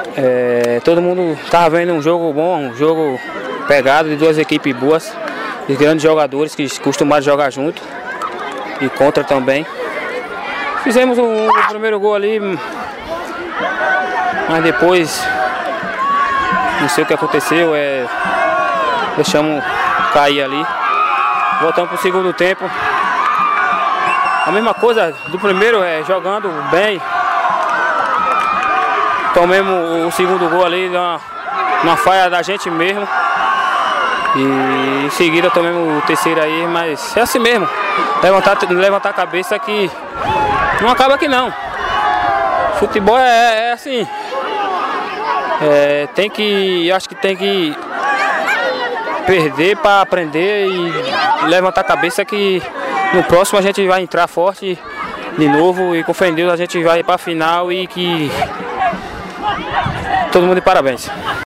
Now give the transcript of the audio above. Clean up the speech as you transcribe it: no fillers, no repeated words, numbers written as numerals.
Todo mundo estava vendo um jogo bom, um jogo pegado de duas equipes boas, de grandes jogadores que costumaram jogar junto e contra também. Fizemos o primeiro gol ali, mas depois não sei o que aconteceu, deixamos cair ali. Voltamos para o segundo tempo. A mesma coisa do primeiro, jogando bem. Tomamos o segundo gol ali, uma falha da gente mesmo. E em seguida tomamos o terceiro aí, mas é assim mesmo. Levantar a cabeça que não acaba aqui não. Futebol é assim. Acho que tem que perder para aprender e levantar a cabeça que no próximo a gente vai entrar forte de novo e com fé em Deus a gente vai para a final e que todo mundo de parabéns.